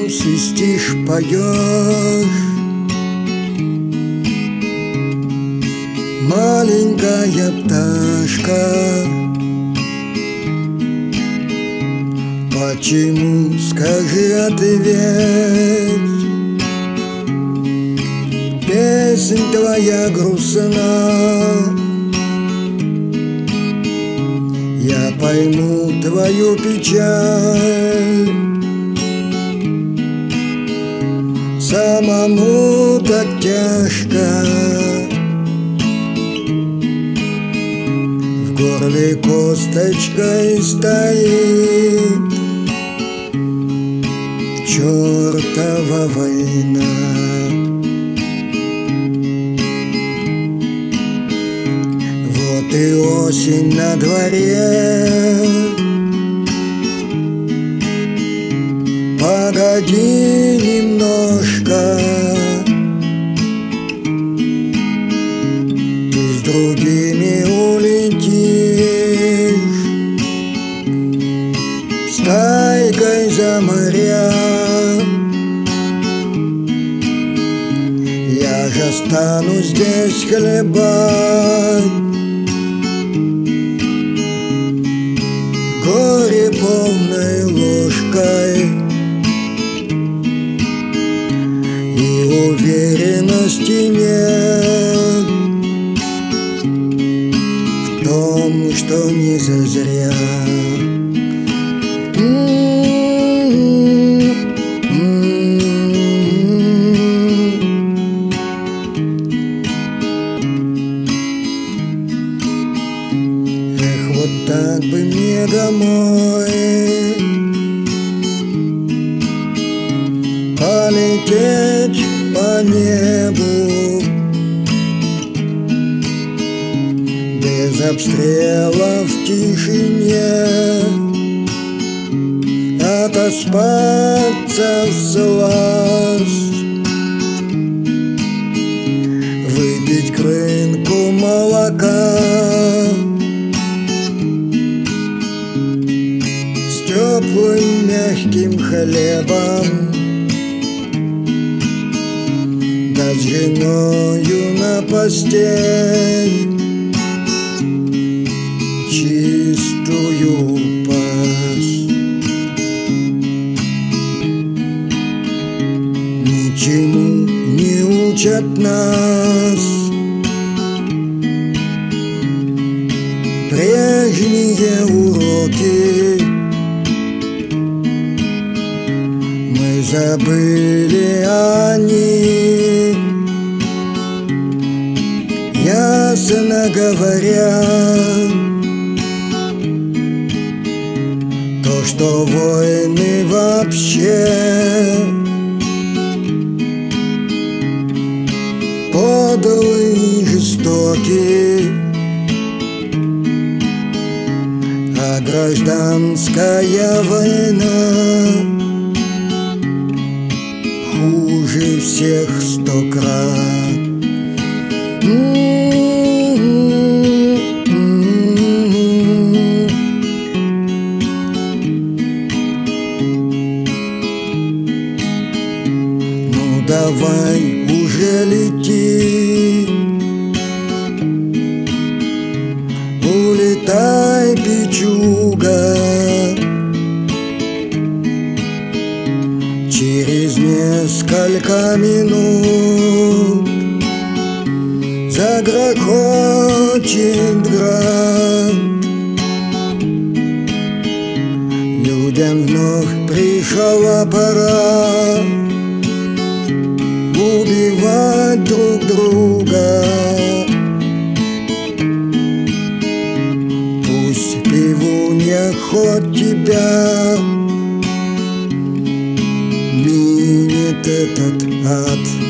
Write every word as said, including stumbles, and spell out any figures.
ветром свистишь, поешь. Маленькая пташка, почему, скажи ответ? Песнь твоя грустна, я пойму твою печаль. Самому так тяжко, в горле косточкой стоит чертова война. Вот и осень на дворе, погоди немножко, ты с другими улетишь стайкой за моря. Я же останусь здесь хлебать горе полной ложкой, и уверенности нет в том, что не зазря. Эх, вот так бы мне домой полететь по небу, без обстрела в тишине, отоспаться всласть, выпить крынку молока с теплым мягким хлебом, да с женою на постель чистую пасть. Ничему не учат нас прежние уроки, мы забыли о них, ясно говоря, то, что войны вообще подлые и жестокие, а гражданская война хуже всех сто крат. Ну давай уже лети, улетай, печуга, через несколько минут загрохочет град. Людям вновь пришла пора убивать друг друга. Пусть пивунья хоть тебя минет этот ад.